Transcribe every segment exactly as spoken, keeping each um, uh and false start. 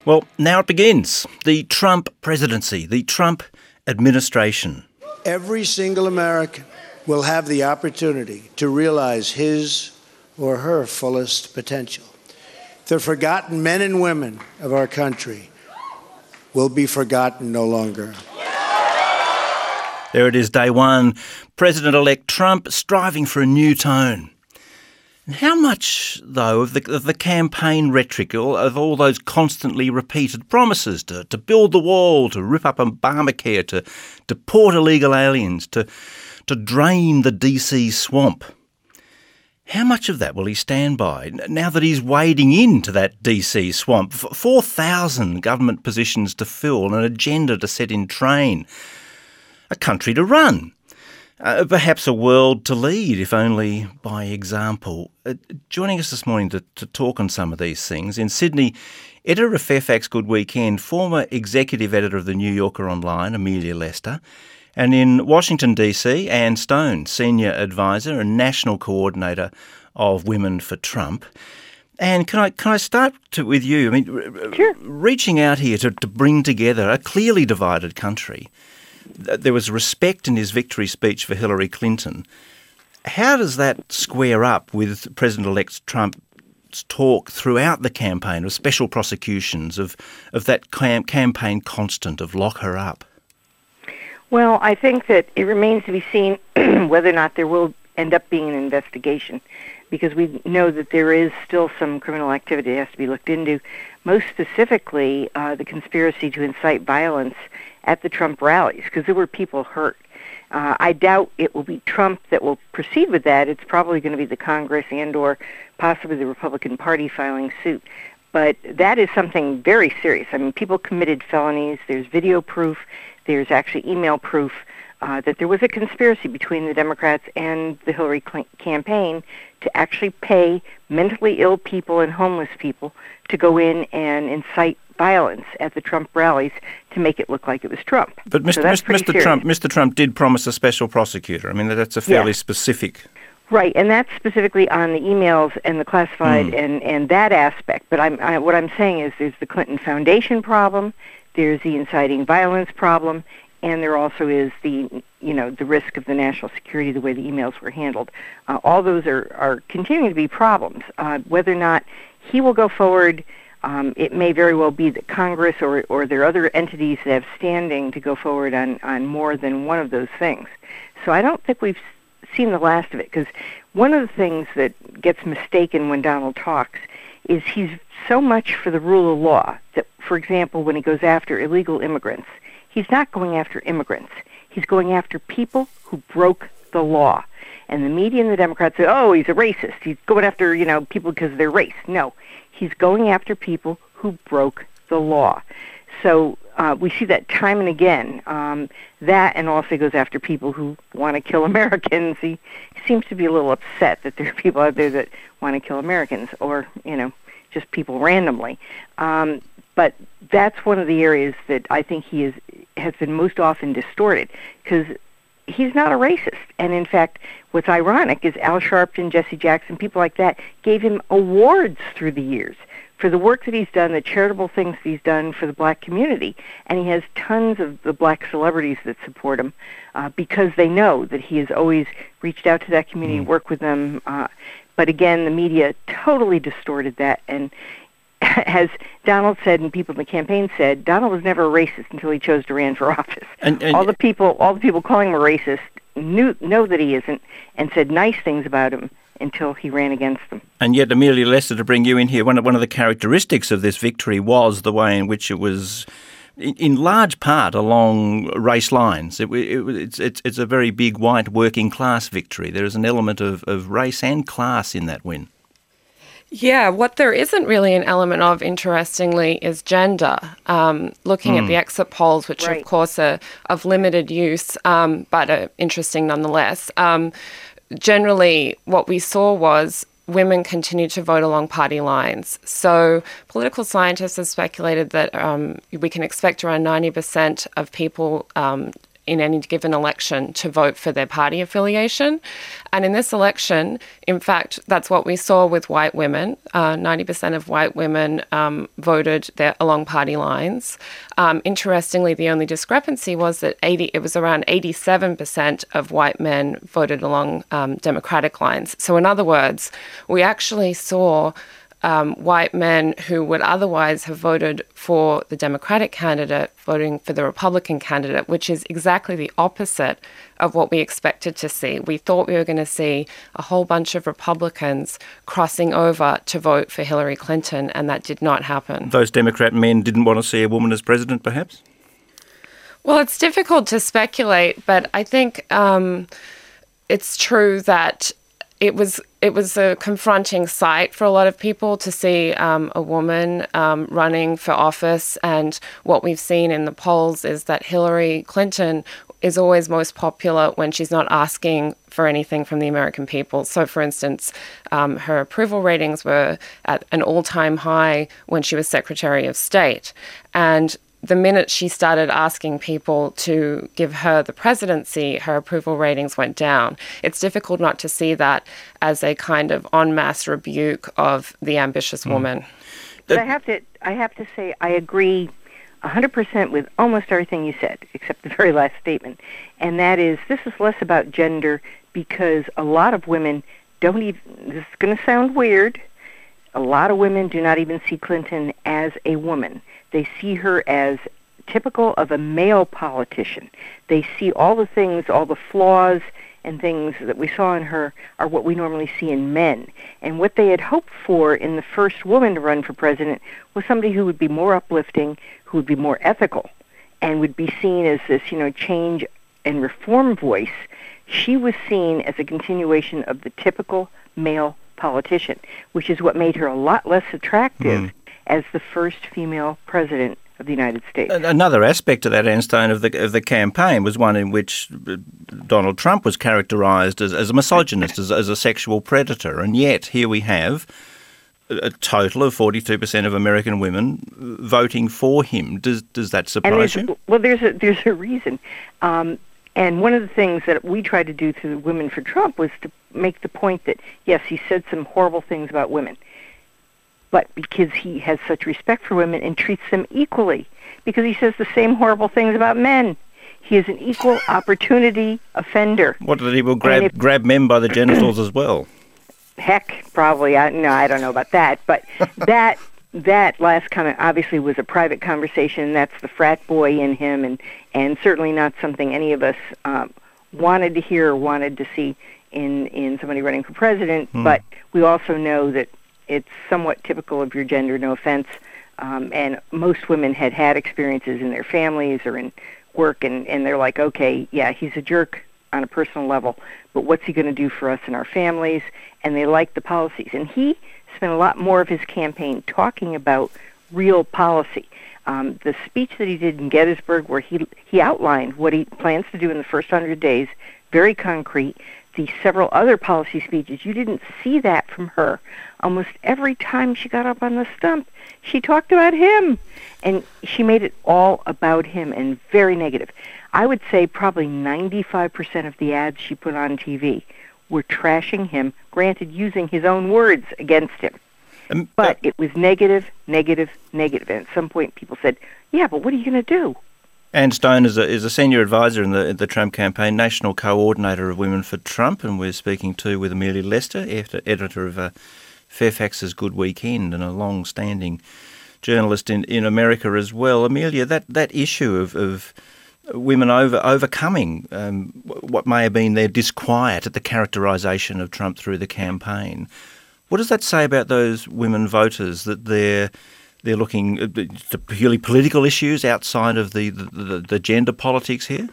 Well, now it begins. The Trump presidency, the Trump administration. Every single American will have the opportunity to realize his or her fullest potential. The forgotten men and women of our country will be forgotten no longer. There it is, day one. President-elect Trump striving for a new tone. And how much, though, of the, of the campaign rhetoric, of all those constantly repeated promises to, to build the wall, to rip up Obamacare, to deport illegal aliens, to, to drain the D C swamp, how much of that will he stand by now that he's wading into that D C swamp? four thousand government positions to fill, an agenda to set in train, a country to run. Uh, perhaps a world to lead, if only by example. Uh, joining us this morning to, to talk on some of these things, in Sydney, editor of Fairfax Good Weekend, former executive editor of The New Yorker Online, Amelia Lester, and in Washington, D C, Anne Stone, senior advisor and national coordinator of Women for Trump. Anne, can I can I start to, with you? I mean, sure. Reaching out here to, to bring together a clearly divided country. There was respect in his victory speech for Hillary Clinton. How does that square up with President-elect Trump's talk throughout the campaign of special prosecutions, of, of that cam- campaign constant of lock her up? Well, I think that it remains to be seen whether or not there will end up being an investigation, because we know that there is still some criminal activity that has to be looked into, most specifically uh, the conspiracy to incite violence at the Trump rallies, because there were people hurt. Uh, I doubt it will be Trump that will proceed with that. It's probably going to be the Congress and or possibly the Republican Party filing suit. But that is something very serious. I mean, people committed felonies. There's video proof. There's actually email proof uh, that there was a conspiracy between the Democrats and the Hillary Clinton campaign to actually pay mentally ill people and homeless people to go in and incite violence at the Trump rallies to make it look like it was Trump. But Mister So that's Mister pretty Trump, serious. Mister Trump did promise a special prosecutor. I mean, that's a fairly Yes. specific. Right, and that's specifically on the emails and the classified Mm. and, and that aspect. But I'm, I, what I'm saying is there's the Clinton Foundation problem, there's the inciting violence problem, and there also is the, you know, the risk of the national security, the way the emails were handled. Uh, all those are, are continuing to be problems. Uh, whether or not he will go forward, um, it may very well be that Congress or, or there are other entities that have standing to go forward on, on more than one of those things. So I don't think we've seen the last of it, because one of the things that gets mistaken when Donald talks is he's so much for the rule of law that, for example, when he goes after illegal immigrants, he's not going after immigrants. He's going after people who broke the law. And the media and the Democrats say, oh, he's a racist. He's going after, you know, people because of their race. No, he's going after people who broke the law. So uh, we see that time and again. Um, that and also goes after people who want to kill Americans. He seems to be a little upset that there are people out there that want to kill Americans, or, you know, just people randomly. Um, but that's one of the areas that I think he is has been most often distorted, because he's not a racist. And in fact, what's ironic is Al Sharpton, Jesse Jackson, people like that gave him awards through the years for the work that he's done, the charitable things that he's done for the black community. And he has tons of the black celebrities that support him uh, because they know that he has always reached out to that community, mm. worked with them. Uh, but again, the media totally distorted that. And as Donald said, and people in the campaign said, Donald was never a racist until he chose to run for office. And, and all the people, all the people calling him a racist knew know that he isn't, and said nice things about him until he ran against them. And yet, Amelia Lester, to bring you in here, one of, one of the characteristics of this victory was the way in which it was, in, in large part, along race lines. It, it, it's, it's, it's a very big white working class victory. There is an element of, of race and class in that win. Yeah, what there isn't really an element of, interestingly, is gender. Um, looking mm. at the exit polls, which right. of course are of limited use, um, but are interesting nonetheless. Um, generally, what we saw was women continued to vote along party lines. So political scientists have speculated that um, we can expect around ninety percent of people um, in any given election to vote for their party affiliation. And in this election, in fact, that's what we saw with white women. Uh, ninety percent of white women um, voted there along party lines. Um, interestingly, the only discrepancy was that eighty it was around eighty-seven percent of white men voted along um, Democratic lines. So in other words, we actually saw Um, white men who would otherwise have voted for the Democratic candidate voting for the Republican candidate, which is exactly the opposite of what we expected to see. We thought we were going to see a whole bunch of Republicans crossing over to vote for Hillary Clinton, and that did not happen. Those Democrat men didn't want to see a woman as president, perhaps? Well, it's difficult to speculate, but I think um, it's true that It was it was a confronting sight for a lot of people to see um, a woman um, running for office. And what we've seen in the polls is that Hillary Clinton is always most popular when she's not asking for anything from the American people. So, for instance, um, her approval ratings were at an all-time high when she was Secretary of State. And the minute she started asking people to give her the presidency, her approval ratings went down. It's difficult not to see that as a kind of en masse rebuke of the ambitious mm. woman. But I have to, I have to say, I agree one hundred percent with almost everything you said, except the very last statement. And that is, this is less about gender because a lot of women don't even, this is going to sound weird, a lot of women do not even see Clinton as a woman. They see her as typical of a male politician. They see all the things, all the flaws and things that we saw in her are what we normally see in men. And what they had hoped for in the first woman to run for president was somebody who would be more uplifting, who would be more ethical, and would be seen as this, you know, change and reform voice. She was seen as a continuation of the typical male politician, which is what made her a lot less attractive mm. as the first female president of the United States. Another aspect of that, Ann Stone, of the of the campaign was one in which Donald Trump was characterised as, as a misogynist, as, as a sexual predator, and yet here we have a total of forty-two percent of American women voting for him. Does does that surprise you? Well, there's a, there's a reason. Um, and one of the things that we tried to do through Women for Trump was to make the point that, yes, he said some horrible things about women, but because he has such respect for women and treats them equally, because he says the same horrible things about men. He is an equal opportunity offender. What, did he will grab if, grab men by the genitals as well? Heck, probably. I, no, I don't know about that. But that that last comment obviously was a private conversation. That's the frat boy in him, and, and certainly not something any of us um, wanted to hear or wanted to see in, in somebody running for president. Hmm. But we also know that it's somewhat typical of your gender, no offense. Um, and most women had had experiences in their families or in work, and, and they're like, okay, yeah, he's a jerk on a personal level, but what's he going to do for us and our families? And they like the policies. And he spent a lot more of his campaign talking about real policy. Um, the speech that he did in Gettysburg, where he he outlined what he plans to do in the first hundred days, very concrete. The several other policy speeches, you didn't see that from her. Almost every time she got up on the stump, she talked about him. And she made it all about him and very negative. I would say probably ninety-five percent of the ads she put on T V were trashing him, granted using his own words against him. Um, but uh, it was negative, negative, negative. And at some point people said, yeah, but what are you going to do? Ann Stone is a, is a senior advisor in the, in the Trump campaign, national coordinator of Women for Trump, and we're speaking to with Amelia Lester, editor of uh, Fairfax's Good Weekend and a long-standing journalist in, in America as well. Amelia, that, that issue of, of women over overcoming um, what may have been their disquiet at the characterisation of Trump through the campaign, what does that say about those women voters, that they're They're looking at purely political issues outside of the, the, the gender politics here?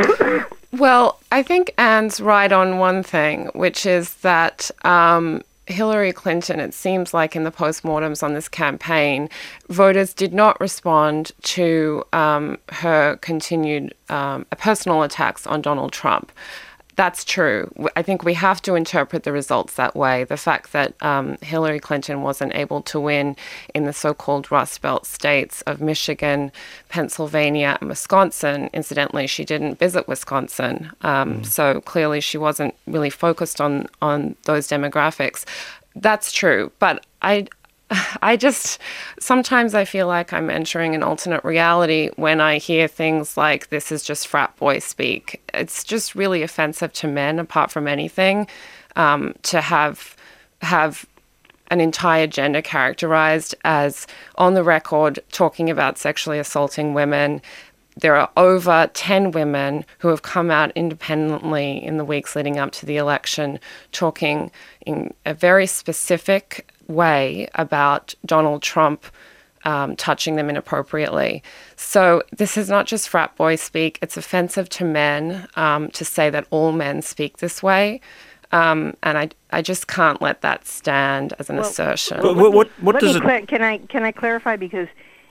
Well, I think Ann's right on one thing, which is that um, Hillary Clinton, it seems like in the postmortems on this campaign, voters did not respond to um, her continued um, personal attacks on Donald Trump. That's true. I think we have to interpret the results that way. The fact that um, Hillary Clinton wasn't able to win in the so-called Rust Belt states of Michigan, Pennsylvania, and Wisconsin. Incidentally, she didn't visit Wisconsin, um, mm. so clearly she wasn't really focused on on those demographics. That's true, but I. I just, sometimes I feel like I'm entering an alternate reality when I hear things like, this is just frat boy speak. It's just really offensive to men, apart from anything, um, to have have an entire gender characterized as on the record talking about sexually assaulting women. There are over ten women who have come out independently in the weeks leading up to the election, talking in a very specific way about Donald Trump um, touching them inappropriately. So this is not just frat boy speak. It's offensive to men um, to say that all men speak this way. Um, and I, I just can't let that stand as an well, assertion. Well, what what, what does it... Cl- can I can I clarify? Because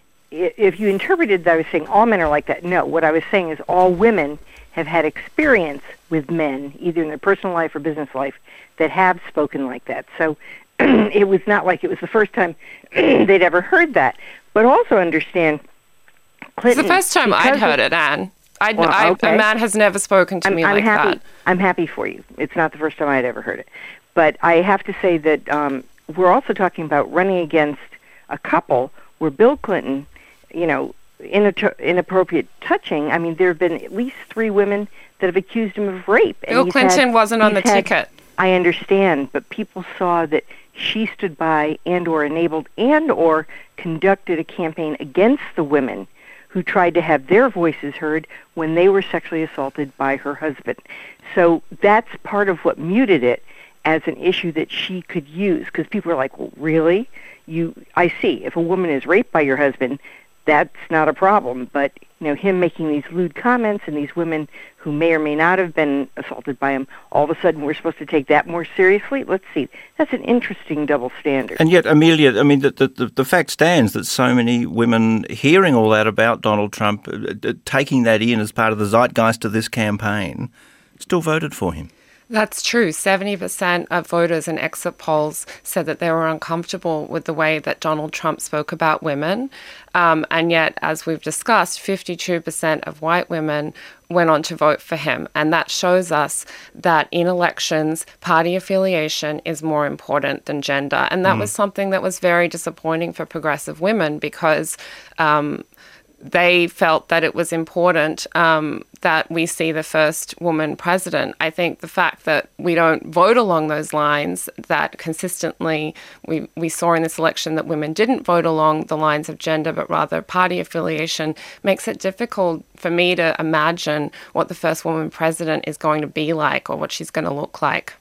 if you interpreted that I was saying all men are like that, no. What I was saying is all women have had experience with men, either in their personal life or business life, that have spoken like that. So it was not like it was the first time they'd ever heard that. But also understand, Clinton... It's the first time I'd heard it, Anne. I'd, well, I, okay. A man has never spoken to I'm, me I'm like happy, that. I'm happy for you. It's not the first time I'd ever heard it. But I have to say that um, we're also talking about running against a couple where Bill Clinton, you know, inato- inappropriate touching. I mean, there have been at least three women that have accused him of rape. And Bill Clinton had, wasn't on the had, ticket. I understand, but people saw that she stood by and or enabled and or conducted a campaign against the women who tried to have their voices heard when they were sexually assaulted by her husband. So that's part of what muted it as an issue that she could use, because people are like, well, really? You, I see. If a woman is raped by your husband, that's not a problem. But, you know, him making these lewd comments and these women who may or may not have been assaulted by him, all of a sudden we're supposed to take that more seriously? Let's see. That's an interesting double standard. And yet, Amelia, I mean, the, the, the fact stands that so many women hearing all that about Donald Trump, uh, taking that in as part of the zeitgeist of this campaign, still voted for him. That's true. seventy percent of voters in exit polls said that they were uncomfortable with the way that Donald Trump spoke about women. Um, and yet, as we've discussed, fifty-two percent of white women went on to vote for him. And that shows us that in elections, party affiliation is more important than gender. And that mm. was something that was very disappointing for progressive women because um, they felt that it was important um, that we see the first woman president. I think the fact that we don't vote along those lines, that consistently we, we saw in this election that women didn't vote along the lines of gender, but rather party affiliation, makes it difficult for me to imagine what the first woman president is going to be like or what she's going to look like.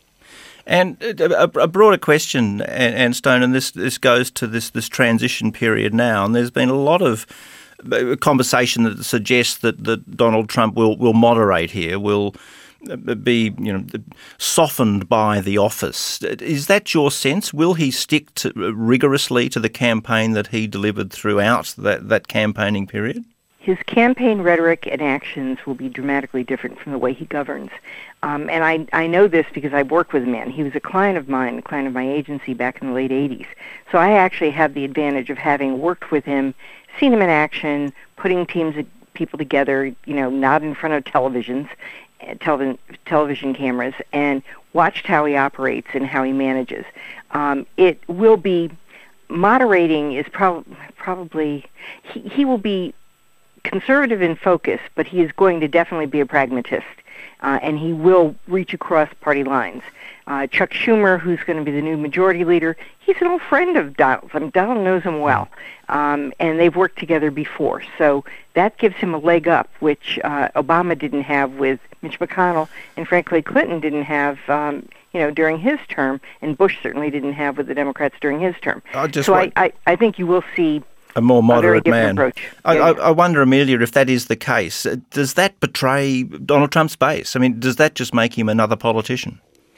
And a, a broader question, Anne Stone, and this, this goes to this, this transition period now, and there's been a lot of a conversation that suggests that, that Donald Trump will, will moderate here, will be, you know, softened by the office. Is that your sense? Will he stick to, rigorously to the campaign that he delivered throughout that, that campaigning period? His campaign rhetoric and actions will be dramatically different from the way he governs. Um, and I, I know this because I worked with a man. He was a client of mine, a client of my agency back in the late eighties. So I actually have the advantage of having worked with him, seen him in action, putting teams of people together, you know, not in front of televisions, television, television cameras, and watched how he operates and how he manages. Um, it will be, moderating is prob- probably, he, he will be conservative in focus, but he is going to definitely be a pragmatist, uh, and he will reach across party lines. Uh, Chuck Schumer, who's going to be the new majority leader, he's an old friend of Donald's. I mean, Donald knows him well, um, and they've worked together before. So that gives him a leg up, which uh, Obama didn't have with Mitch McConnell, and frankly, Clinton didn't have, um, you know, during his term, and Bush certainly didn't have with the Democrats during his term. So I, I, I think you will see a more moderate a man. Approach. I, yeah, I, yeah. I wonder, Amelia, if that is the case, does that betray Donald Trump's base? I mean, does that just make him another politician?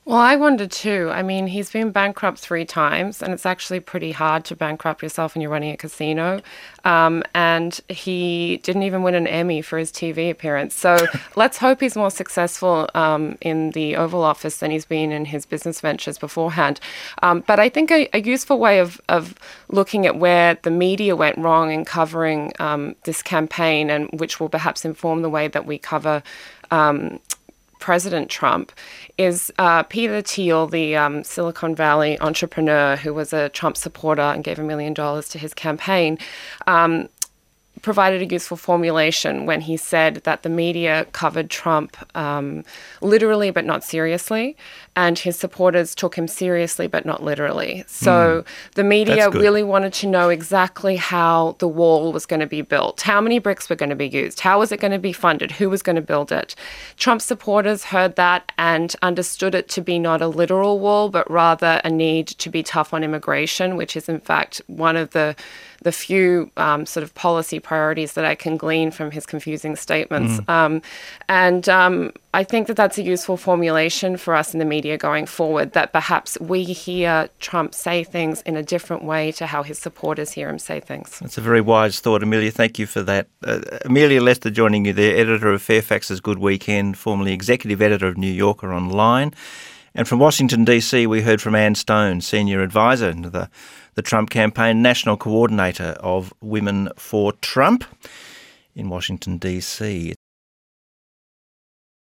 Well, I wonder too. I mean, he's been bankrupt three times, and it's actually pretty hard to bankrupt yourself when you're running a casino. Um, and he didn't even win an Emmy for his T V appearance. So let's hope he's more successful um, in the Oval Office than he's been in his business ventures beforehand. Um, but I think a, a useful way of, of looking at where the media went wrong in covering um, this campaign, and which will perhaps inform the way that we cover um, President Trump, is uh, Peter Thiel, the um, Silicon Valley entrepreneur who was a Trump supporter and gave a million dollars to his campaign, um, provided a useful formulation when he said that the media covered Trump um, literally but not seriously, and his supporters took him seriously but not literally. So mm. the media really wanted to know exactly how the wall was going to be built, how many bricks were going to be used, how was it going to be funded, who was going to build it. Trump supporters heard that and understood it to be not a literal wall, but rather a need to be tough on immigration, which is in fact one of the the few um, sort of policy priorities that I can glean from his confusing statements. Mm. Um, and um, I think that that's a useful formulation for us in the media going forward, that perhaps we hear Trump say things in a different way to how his supporters hear him say things. That's a very wise thought, Amelia. Thank you for that. Uh, Amelia Lester joining you there, editor of Fairfax's Good Weekend, formerly executive editor of New Yorker Online. And from Washington, D C, we heard from Anne Stone, senior advisor to the, the Trump campaign, national coordinator of Women for Trump in Washington, D C.